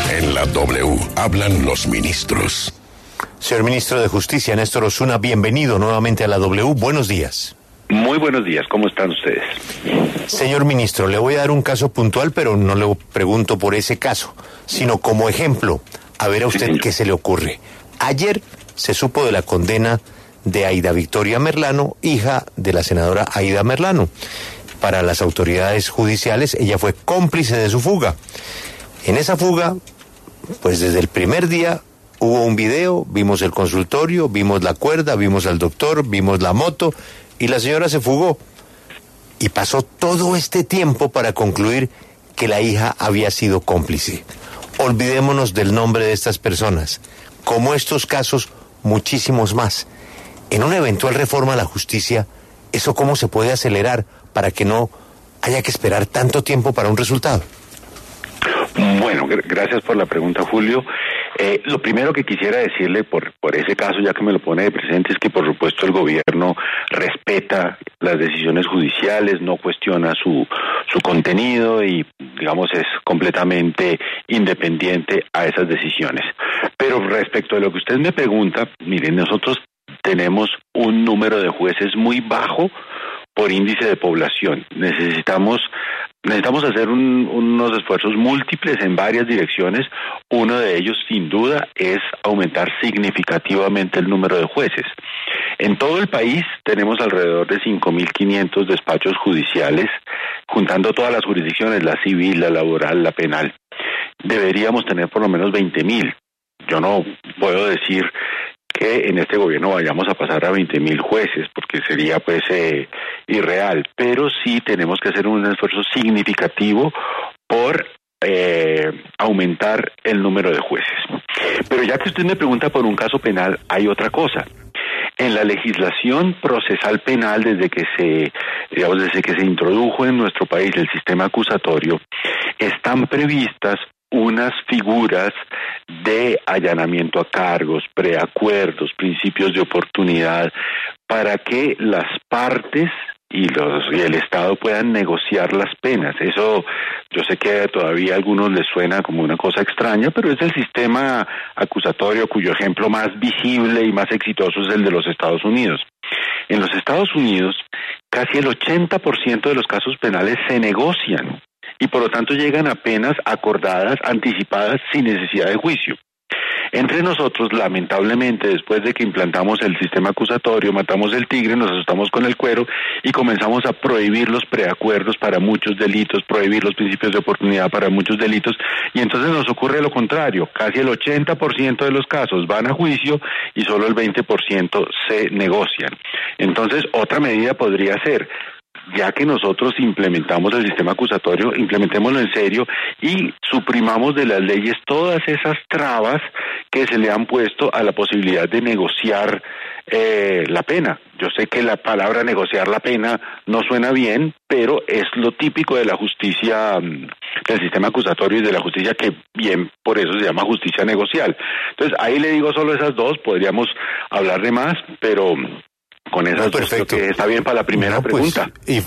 En la W hablan los ministros. Señor Ministro de Justicia, Néstor Osuna, bienvenido nuevamente a la W. Buenos días. Muy buenos días, ¿cómo están ustedes? Señor Ministro, le voy a dar un caso puntual, pero no le pregunto por ese caso, sino como ejemplo. A ver a usted qué se le ocurre. Ayer se supo de la condena de Aida Victoria Merlano, hija de la senadora Aida Merlano. Para las autoridades judiciales, ella fue cómplice de su fuga. En esa fuga, pues desde el primer día hubo un video, vimos el consultorio, vimos la cuerda, vimos al doctor, vimos la moto y la señora se fugó. Y pasó todo este tiempo para concluir que la hija había sido cómplice. Olvidémonos del nombre de estas personas. Como estos casos, muchísimos más. En una eventual reforma a la justicia, ¿eso cómo se puede acelerar para que no haya que esperar tanto tiempo para un resultado? Bueno, gracias por la pregunta, Julio. Lo primero que quisiera decirle por ese caso, ya que me lo pone de presente, es que por supuesto el gobierno respeta las decisiones judiciales, no cuestiona su contenido y, digamos, es completamente independiente a esas decisiones. Pero respecto a lo que usted me pregunta, miren, nosotros tenemos un número de jueces muy bajo por índice de población. Necesitamos hacer unos esfuerzos múltiples en varias direcciones. Uno de ellos, sin duda, es aumentar significativamente el número de jueces. En todo el país tenemos alrededor de 5.500 despachos judiciales, juntando todas las jurisdicciones, la civil, la laboral, la penal. Deberíamos tener por lo menos 20.000. Yo no puedo decir que en este gobierno vayamos a pasar a 20.000 jueces, porque sería pues irreal, pero sí tenemos que hacer un esfuerzo significativo por aumentar el número de jueces. Pero ya que usted me pregunta por un caso penal, hay otra cosa. En la legislación procesal penal, desde que se introdujo en nuestro país el sistema acusatorio, están previstas unas figuras de allanamiento a cargos, preacuerdos, principios de oportunidad, para que las partes y el Estado puedan negociar las penas. Eso yo sé que todavía a algunos les suena como una cosa extraña, pero es el sistema acusatorio cuyo ejemplo más visible y más exitoso es el de los Estados Unidos. En los Estados Unidos, casi el 80% de los casos penales se negocian y por lo tanto llegan a penas acordadas, anticipadas, sin necesidad de juicio. Entre nosotros, lamentablemente, después de que implantamos el sistema acusatorio, matamos el tigre, nos asustamos con el cuero y comenzamos a prohibir los preacuerdos para muchos delitos, prohibir los principios de oportunidad para muchos delitos, y entonces nos ocurre lo contrario. Casi el 80% de los casos van a juicio y solo el 20% se negocian. Entonces, otra medida podría ser, ya que nosotros implementamos el sistema acusatorio, implementémoslo en serio y suprimamos de las leyes todas esas trabas que se le han puesto a la posibilidad de negociar la pena. Yo sé que la palabra negociar la pena no suena bien, pero es lo típico de la justicia, del sistema acusatorio y de la justicia, que bien por eso se llama justicia negocial. Entonces ahí le digo solo esas dos, podríamos hablar de más, pero con esas dos creo que está bien para la primera pregunta. Y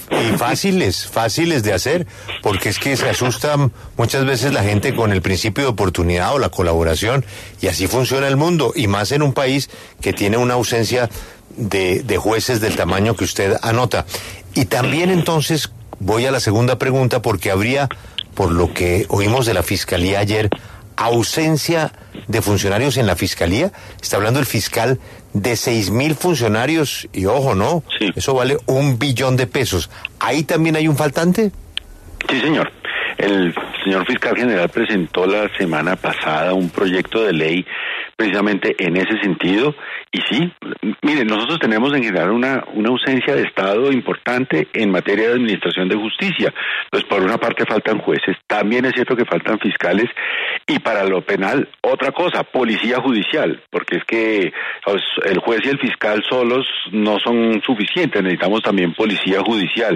fáciles de hacer, porque es que se asusta muchas veces la gente con el principio de oportunidad o la colaboración, y así funciona el mundo, y más en un país que tiene una ausencia de jueces del tamaño que usted anota. Y también entonces voy a la segunda pregunta, porque habría, por lo que oímos de la Fiscalía ayer, ausencia de funcionarios en la Fiscalía. Está hablando el fiscal de 6.000 funcionarios y ojo, ¿no? Sí. Eso vale $1 billón. ¿Ahí también hay un faltante? Sí, señor. El señor fiscal general presentó la semana pasada un proyecto de ley precisamente en ese sentido. Y sí, miren, nosotros tenemos en general una ausencia de Estado importante en materia de administración de justicia. Pues por una parte faltan jueces, también es cierto que faltan fiscales, y para lo penal, otra cosa, policía judicial, porque es que el juez y el fiscal solos no son suficientes, necesitamos también policía judicial.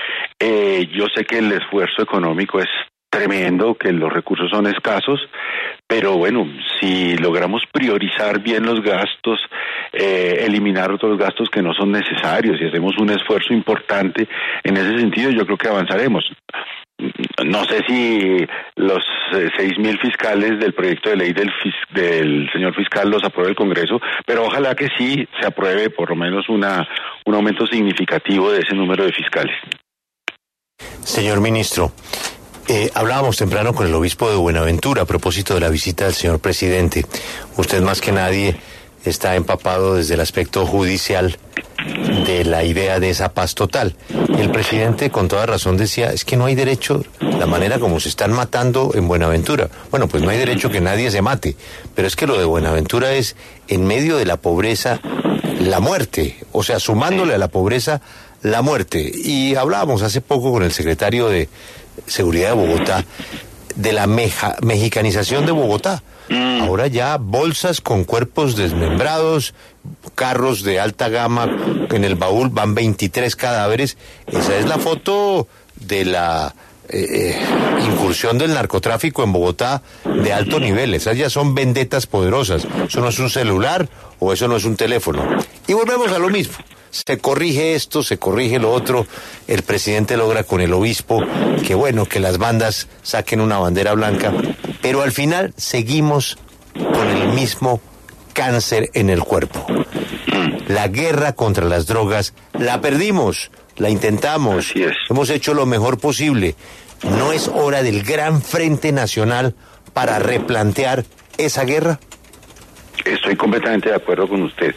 Yo sé que el esfuerzo económico es tremendo, que los recursos son escasos, pero bueno, si logramos priorizar bien los gastos, eliminar otros gastos que no son necesarios y hacemos un esfuerzo importante en ese sentido, yo creo que avanzaremos. No sé si los 6.000 fiscales del proyecto de ley del señor fiscal los apruebe el Congreso, pero ojalá que sí se apruebe por lo menos un aumento significativo de ese número de fiscales. Señor ministro, hablábamos temprano con el obispo de Buenaventura a propósito de la visita del señor presidente. Usted más que nadie está empapado desde el aspecto judicial de la idea de esa paz total. El presidente con toda razón decía, es que no hay derecho, la manera como se están matando en Buenaventura. Bueno, pues no hay derecho que nadie se mate, pero es que lo de Buenaventura es, en medio de la pobreza, la muerte, o sea, sumándole a la pobreza, la muerte. Y hablábamos hace poco con el secretario de Seguridad de Bogotá de la mexicanización de Bogotá. Ahora ya bolsas con cuerpos desmembrados, carros de alta gama, en el baúl van 23 cadáveres. Esa es la foto de la incursión del narcotráfico en Bogotá de alto nivel. Esas ya son vendetas poderosas. Eso no es un celular o eso no es un teléfono. Y volvemos a lo mismo. Se corrige esto, se corrige lo otro. El presidente logra con el obispo que bueno, que las bandas saquen una bandera blanca, pero al final seguimos con el mismo cáncer en el cuerpo. La guerra contra las drogas la perdimos, la intentamos, Así es. Hemos hecho lo mejor posible. ¿No es hora del gran frente nacional para replantear esa guerra? Estoy completamente de acuerdo con usted.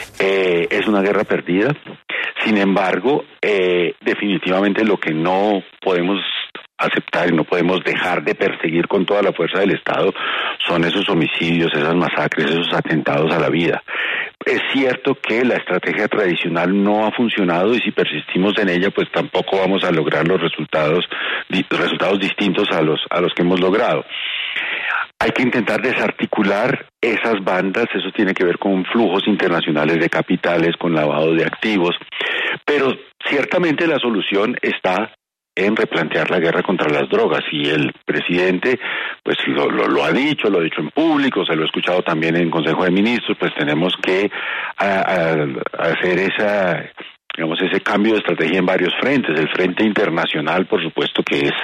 Es una guerra perdida. Sin embargo, definitivamente lo que no podemos aceptar y no podemos dejar de perseguir con toda la fuerza del Estado son esos homicidios, esas masacres, esos atentados a la vida. Es cierto que la estrategia tradicional no ha funcionado y si persistimos en ella, pues tampoco vamos a lograr los resultados distintos a los que hemos logrado. Hay que intentar desarticular esas bandas, eso tiene que ver con flujos internacionales de capitales, con lavado de activos, pero ciertamente la solución está en replantear la guerra contra las drogas y el presidente pues lo ha dicho en público, se lo he escuchado también en Consejo de Ministros, pues tenemos que hacer ese cambio de estrategia en varios frentes. El frente internacional, por supuesto, que es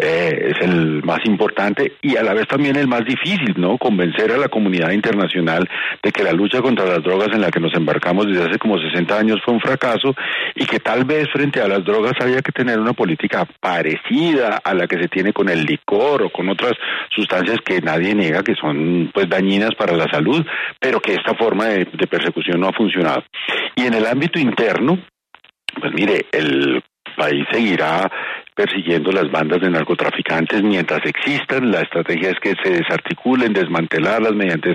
el más importante y a la vez también el más difícil, ¿no? Convencer a la comunidad internacional de que la lucha contra las drogas en la que nos embarcamos desde hace como 60 años fue un fracaso y que tal vez frente a las drogas había que tener una política parecida a la que se tiene con el licor o con otras sustancias que nadie niega que son pues dañinas para la salud, pero que esta forma de persecución no ha funcionado. Y en el ámbito interno, pues mire, el país seguirá persiguiendo las bandas de narcotraficantes mientras existan. La estrategia es que se desarticulen, desmantelarlas mediante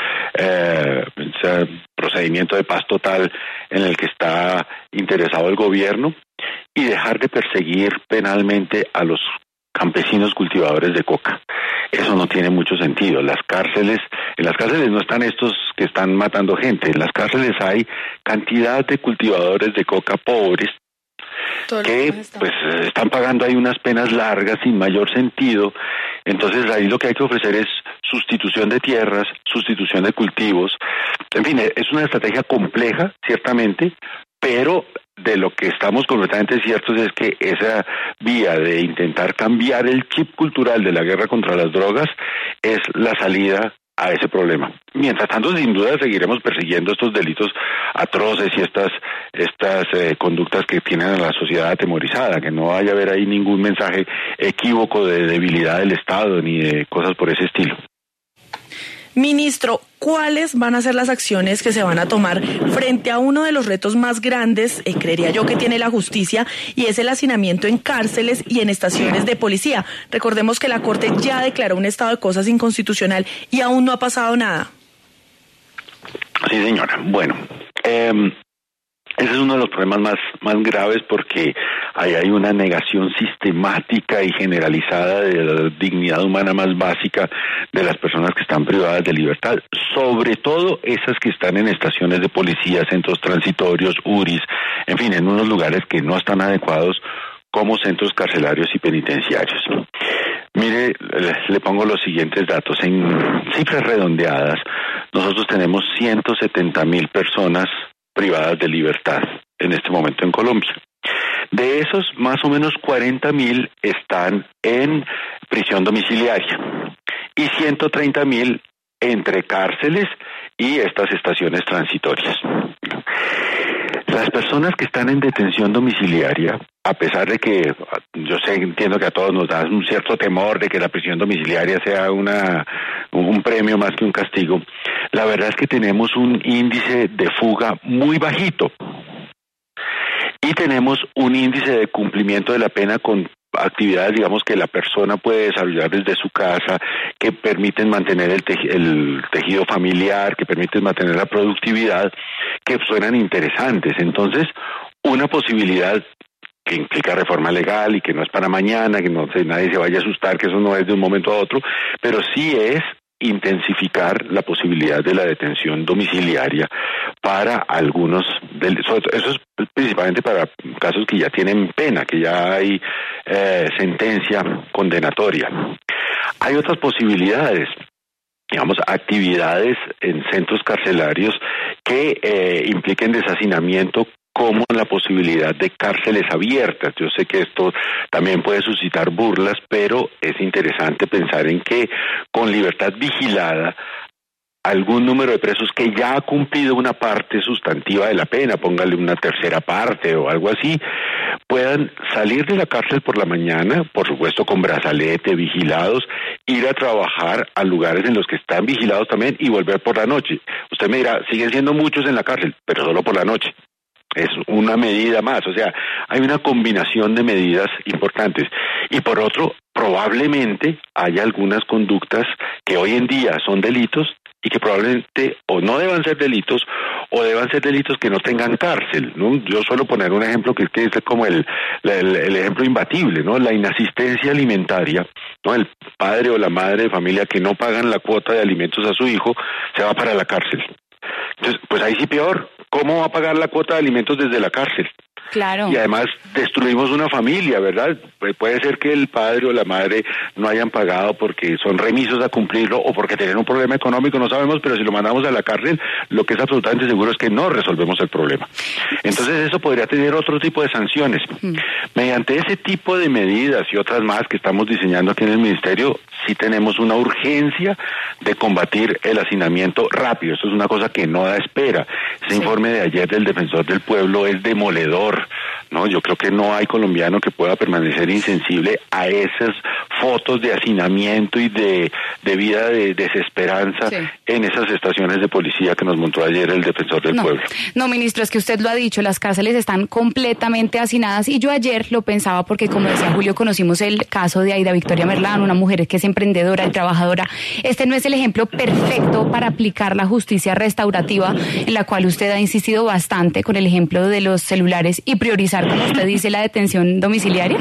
ese procedimiento de paz total en el que está interesado el gobierno y dejar de perseguir penalmente a los campesinos cultivadores de coca. Eso no tiene mucho sentido. En las cárceles no están estos que están matando gente. En las cárceles hay cantidad de cultivadores de coca pobres que pues están pagando ahí unas penas largas sin mayor sentido. Entonces ahí lo que hay que ofrecer es sustitución de tierras, sustitución de cultivos. En fin, es una estrategia compleja, ciertamente, pero de lo que estamos completamente ciertos es que esa vía de intentar cambiar el chip cultural de la guerra contra las drogas es la salida a ese problema. Mientras tanto, sin duda, seguiremos persiguiendo estos delitos atroces y estas conductas que tienen a la sociedad atemorizada, que no vaya a haber ahí ningún mensaje equívoco de debilidad del Estado ni de cosas por ese estilo. Ministro, ¿cuáles van a ser las acciones que se van a tomar frente a uno de los retos más grandes, creería yo, que tiene la justicia, y es el hacinamiento en cárceles y en estaciones de policía? Recordemos que la Corte ya declaró un estado de cosas inconstitucional y aún no ha pasado nada. Sí, señora. Bueno, ese es uno de los problemas más graves porque ahí hay una negación sistemática y generalizada de la dignidad humana más básica de las personas que están privadas de libertad, sobre todo esas que están en estaciones de policía, centros transitorios, URIs, en fin, en unos lugares que no están adecuados como centros carcelarios y penitenciarios. Mire, le pongo los siguientes datos. En cifras redondeadas, nosotros tenemos 170,000 personas privadas de libertad en este momento en Colombia. De esos, más o menos 40.000 están en prisión domiciliaria y 130.000 entre cárceles y estas estaciones transitorias. Las personas que están en detención domiciliaria, a pesar de que entiendo que a todos nos da un cierto temor de que la prisión domiciliaria sea un premio más que un castigo, la verdad es que tenemos un índice de fuga muy bajito y tenemos un índice de cumplimiento de la pena con actividades, digamos, que la persona puede desarrollar desde su casa, que permiten mantener el tejido familiar, que permiten mantener la productividad, que suenan interesantes. Entonces, una posibilidad que implica reforma legal y que no es para mañana, que nadie se vaya a asustar, que eso no es de un momento a otro, pero sí es intensificar la posibilidad de la detención domiciliaria para algunos, eso es principalmente para casos que ya tienen pena, que ya hay sentencia condenatoria. Hay otras posibilidades, digamos, actividades en centros carcelarios que impliquen deshacinamiento, como la posibilidad de cárceles abiertas. Yo sé que esto también puede suscitar burlas, pero es interesante pensar en que con libertad vigilada, algún número de presos que ya ha cumplido una parte sustantiva de la pena, póngale una tercera parte o algo así, puedan salir de la cárcel por la mañana, por supuesto con brazalete, vigilados, ir a trabajar a lugares en los que están vigilados también y volver por la noche. Usted me dirá, siguen siendo muchos en la cárcel, pero solo por la noche. Es una medida más, o sea, hay una combinación de medidas importantes. Y por otro, probablemente haya algunas conductas que hoy en día son delitos y que probablemente o no deban ser delitos o deban ser delitos que no tengan cárcel, ¿no? Yo suelo poner un ejemplo que es como el ejemplo imbatible, ¿no? La inasistencia alimentaria, ¿no? El padre o la madre de familia que no pagan la cuota de alimentos a su hijo se va para la cárcel. Entonces, pues ahí sí peor. ¿Cómo va a pagar la cuota de alimentos desde la cárcel? Claro. Y además destruimos una familia, ¿verdad? Puede ser que el padre o la madre no hayan pagado porque son remisos a cumplirlo o porque tienen un problema económico, no sabemos, pero si lo mandamos a la cárcel, lo que es absolutamente seguro es que no resolvemos el problema. Entonces eso podría tener otro tipo de sanciones. Mediante ese tipo de medidas y otras más que estamos diseñando aquí en el Ministerio, sí tenemos una urgencia de combatir el hacinamiento rápido. Esto es una cosa que no da espera. Ese informe de ayer del Defensor del Pueblo es demoledor, ¿no? Yo creo que no hay colombiano que pueda permanecer insensible a esas fotos de hacinamiento y de vida de desesperanza en esas estaciones de policía que nos mostró ayer el Defensor del Pueblo. No, ministro, es que usted lo ha dicho, las cárceles están completamente hacinadas y yo ayer lo pensaba porque, como decía Julio, conocimos el caso de Aida Victoria Merlán, una mujer que es emprendedora y trabajadora. Este no es el ejemplo perfecto para aplicar la justicia restaurativa, en la cual usted ha insistido bastante con el ejemplo de los celulares y priorizar, como usted dice, la detención domiciliaria.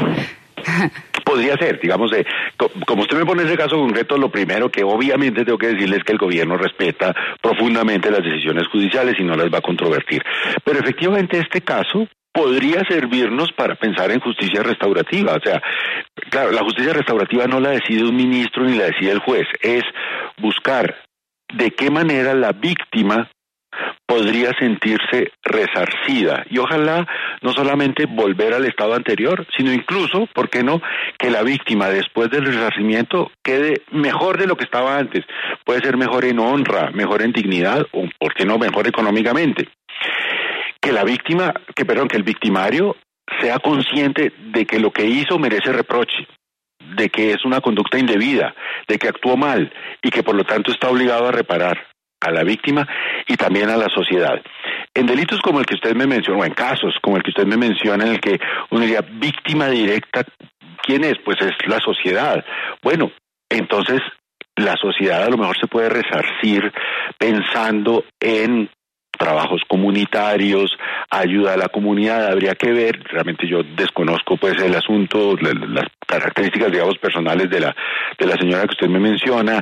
Podría ser, digamos, como usted me pone ese caso concreto, lo primero que obviamente tengo que decirle es que el gobierno respeta profundamente las decisiones judiciales y no las va a controvertir. Pero efectivamente este caso podría servirnos para pensar en justicia restaurativa. O sea, claro, la justicia restaurativa no la decide un ministro ni la decide el juez, es buscar de qué manera la víctima podría sentirse resarcida y ojalá no solamente volver al estado anterior, sino incluso, ¿por qué no?, que la víctima después del resarcimiento quede mejor de lo que estaba antes. Puede ser mejor en honra, mejor en dignidad o, ¿por qué no?, mejor económicamente. Que el victimario sea consciente de que lo que hizo merece reproche, de que es una conducta indebida, de que actuó mal y que por lo tanto está obligado a reparar a la víctima y también a la sociedad. En delitos como el que usted me mencionó, o en casos como el que usted me menciona, en el que uno diría víctima directa, ¿quién es? Pues es la sociedad. Bueno, entonces la sociedad a lo mejor se puede resarcir pensando en trabajos comunitarios, ayuda a la comunidad. Habría que ver, realmente yo desconozco pues el asunto, las características, digamos, personales de la señora que usted me menciona,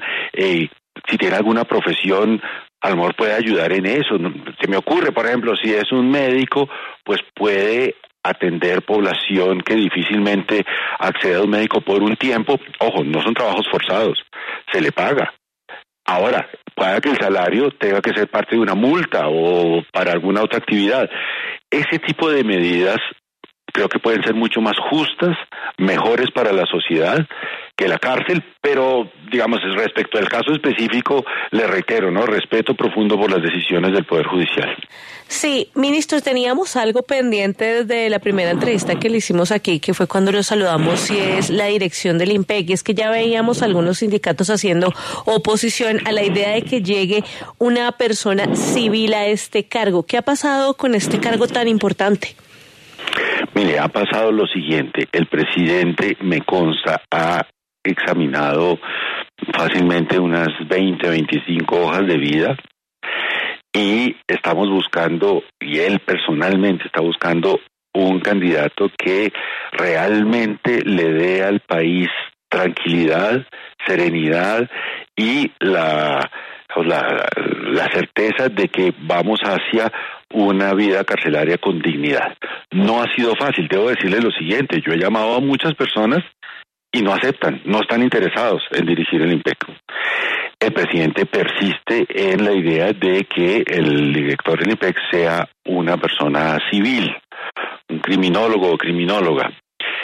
si tiene alguna profesión, a lo mejor puede ayudar en eso. Se me ocurre, por ejemplo, si es un médico, pues puede atender población que difícilmente accede a un médico por un tiempo. Ojo, no son trabajos forzados, se le paga. Ahora, pueda que el salario tenga que ser parte de una multa o para alguna otra actividad. Ese tipo de medidas creo que pueden ser mucho más justas, mejores para la sociedad que la cárcel, pero digamos respecto al caso específico, le reitero, ¿no? Respeto profundo por las decisiones del Poder Judicial. Sí, ministro, teníamos algo pendiente desde la primera entrevista que le hicimos aquí, que fue cuando lo saludamos, y es la dirección del IMPEC. Y es que ya veíamos algunos sindicatos haciendo oposición a la idea de que llegue una persona civil a este cargo. ¿Qué ha pasado con este cargo tan importante? Mire, ha pasado lo siguiente, el presidente, me consta, ha examinado fácilmente unas 20, 25 hojas de vida y estamos buscando, y él personalmente está buscando un candidato que realmente le dé al país tranquilidad, serenidad y la certeza de que vamos hacia una vida carcelaria con dignidad. No ha sido fácil, debo decirle lo siguiente, yo he llamado a muchas personas y no aceptan, no están interesados en dirigir el IMPEC. El presidente persiste en la idea de que el director del IMPEC sea una persona civil, un criminólogo o criminóloga.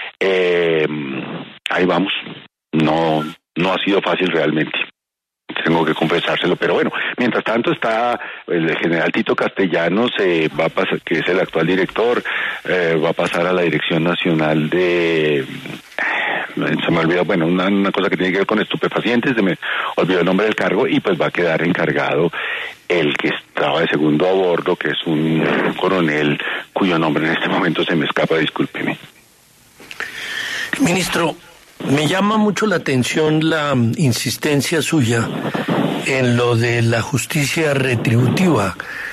Ahí vamos, no ha sido fácil realmente. Tengo que confesárselo, pero bueno, mientras tanto está el general Tito Castellanos, va a pasar, que es el actual director, va a pasar a la Dirección Nacional de... se me olvidó, bueno, una cosa que tiene que ver con estupefacientes, se me olvidó el nombre del cargo, y pues va a quedar encargado el que estaba de segundo a bordo, que es un coronel cuyo nombre en este momento se me escapa, discúlpeme. Ministro, me llama mucho la atención la insistencia suya en lo de la justicia retributiva,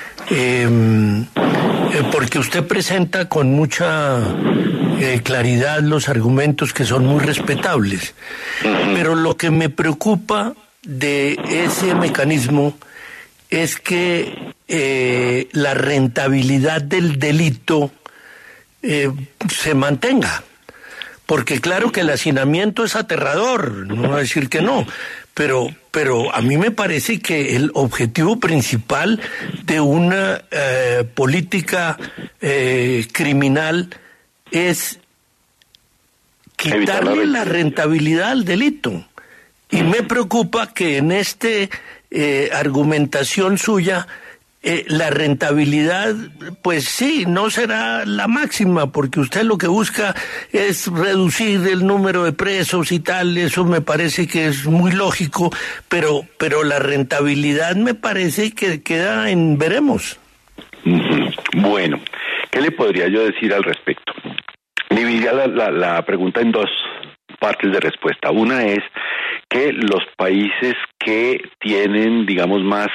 porque usted presenta con mucha claridad los argumentos que son muy respetables, pero lo que me preocupa de ese mecanismo es que la rentabilidad del delito se mantenga. Porque claro que el hacinamiento es aterrador, no voy a decir que no, pero a mí me parece que el objetivo principal de una política criminal es quitarle la rentabilidad al delito. Y me preocupa que en esta argumentación suya la rentabilidad, pues sí, no será la máxima, porque usted lo que busca es reducir el número de presos y tal, eso me parece que es muy lógico, pero la rentabilidad me parece que queda en veremos. Bueno, ¿qué le podría yo decir al respecto? Dividiría la pregunta en dos partes de respuesta. Una es que los países que tienen, digamos, más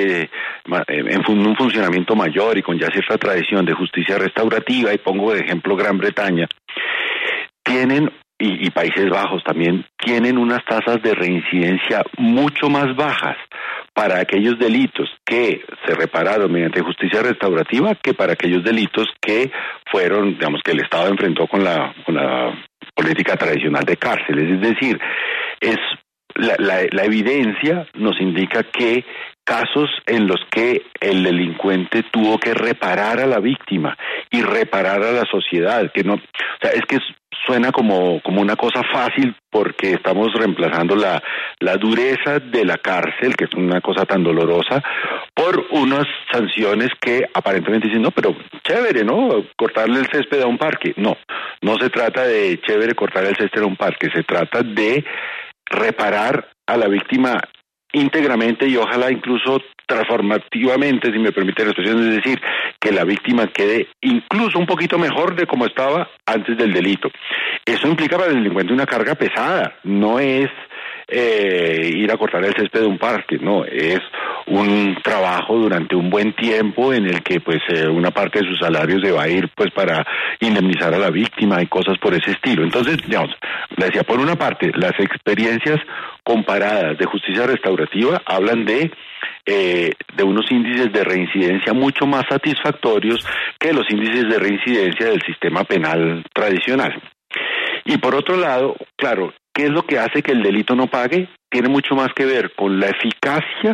un funcionamiento mayor y con ya cierta tradición de justicia restaurativa, y pongo de ejemplo Gran Bretaña, tienen, y Países Bajos también, tienen unas tasas de reincidencia mucho más bajas para aquellos delitos que se repararon mediante justicia restaurativa que para aquellos delitos que fueron, digamos, que el Estado enfrentó con la política tradicional de cárceles. Es decir, es la evidencia nos indica que casos en los que el delincuente tuvo que reparar a la víctima y reparar a la sociedad, que no, o sea, es que suena como una cosa fácil porque estamos reemplazando la dureza de la cárcel, que es una cosa tan dolorosa, por unas sanciones que aparentemente dicen, no, pero chévere, ¿no? Cortarle el césped a un parque. No se trata de chévere cortar el césped a un parque, se trata de reparar a la víctima íntegramente y ojalá incluso transformativamente, si me permite la expresión, es decir, que la víctima quede incluso un poquito mejor de como estaba antes del delito. Eso implica para el delincuente una carga pesada, no es ir a cortar el césped de un parque, no, es un trabajo durante un buen tiempo en el que pues una parte de su salario se va a ir pues para indemnizar a la víctima y cosas por ese estilo. Entonces, digamos, le decía, por una parte, las experiencias comparadas de justicia restaurativa hablan de unos índices de reincidencia mucho más satisfactorios que los índices de reincidencia del sistema penal tradicional. Y por otro lado, claro, ¿qué es lo que hace que el delito no pague? Tiene mucho más que ver con la eficacia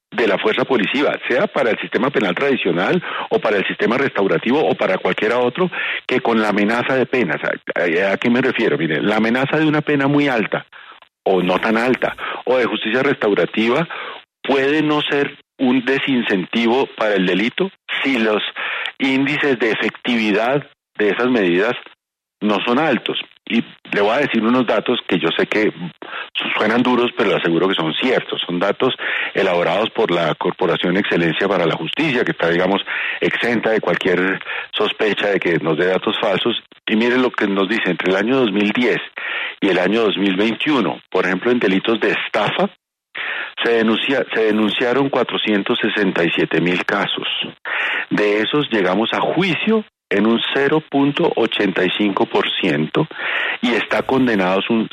de la fuerza policiva, sea para el sistema penal tradicional o para el sistema restaurativo o para cualquiera otro, que con la amenaza de penas. ¿A qué me refiero? Mire, la amenaza de una pena muy alta o no tan alta o de justicia restaurativa puede no ser un desincentivo para el delito si los índices de efectividad de esas medidas no son altos. Y le voy a decir unos datos que yo sé que suenan duros, pero le aseguro que son ciertos. Son datos elaborados por la Corporación Excelencia para la Justicia, que está, digamos, exenta de cualquier sospecha de que nos dé datos falsos. Y miren lo que nos dice, entre el año 2010 y el año 2021, por ejemplo, en delitos de estafa, se denunciaron 467,000 casos. De esos llegamos a juicio en un 0.85% y está condenados un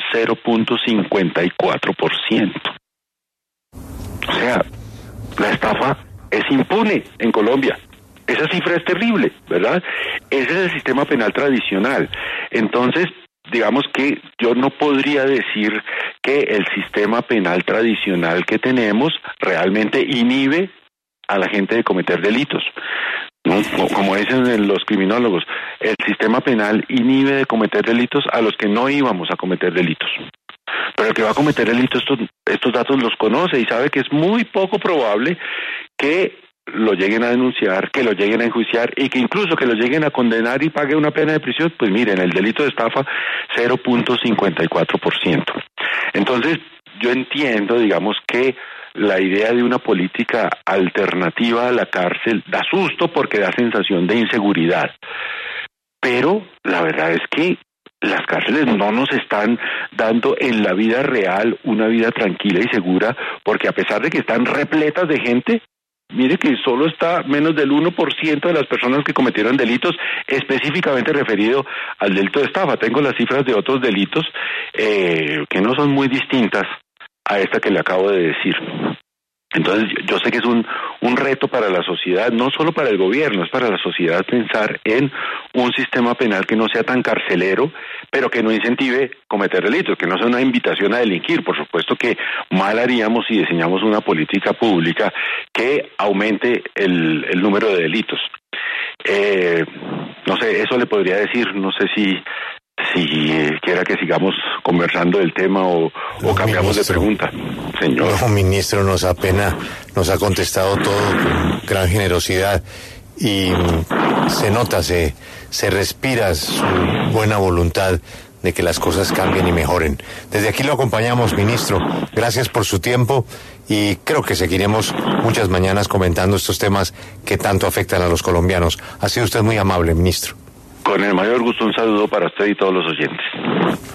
0.54%. O sea, la estafa es impune en Colombia. Esa cifra es terrible, ¿verdad? Ese es el sistema penal tradicional. Entonces, digamos que yo no podría decir que el sistema penal tradicional que tenemos realmente inhibe a la gente de cometer delitos. ¿No? Como dicen los criminólogos, el sistema penal inhibe de cometer delitos a los que no íbamos a cometer delitos. Pero el que va a cometer delitos, estos datos los conoce y sabe que es muy poco probable que lo lleguen a denunciar, que lo lleguen a enjuiciar y que incluso que lo lleguen a condenar y pague una pena de prisión. Pues miren, el delito de estafa, 0.54%. Entonces, yo entiendo, digamos, que la idea de una política alternativa a la cárcel da susto porque da sensación de inseguridad. Pero la verdad es que las cárceles no nos están dando en la vida real una vida tranquila y segura, porque a pesar de que están repletas de gente, mire que solo está menos del 1% de las personas que cometieron delitos específicamente referido al delito de estafa. Tengo las cifras de otros delitos que no son muy distintas a esta que le acabo de decir. Entonces, yo sé que es un reto para la sociedad, no solo para el gobierno, es para la sociedad pensar en un sistema penal que no sea tan carcelero, pero que no incentive cometer delitos, que no sea una invitación a delinquir. Por supuesto que mal haríamos si diseñamos una política pública que aumente el número de delitos. No sé, eso le podría decir, no sé si quiera que sigamos conversando del tema o cambiamos de pregunta, señor. No, ministro, nos ha contestado todo con gran generosidad y se nota, se respira su buena voluntad de que las cosas cambien y mejoren. Desde aquí lo acompañamos, ministro. Gracias por su tiempo y creo que seguiremos muchas mañanas comentando estos temas que tanto afectan a los colombianos. Ha sido usted muy amable, ministro. Con el mayor gusto, un saludo para usted y todos los oyentes.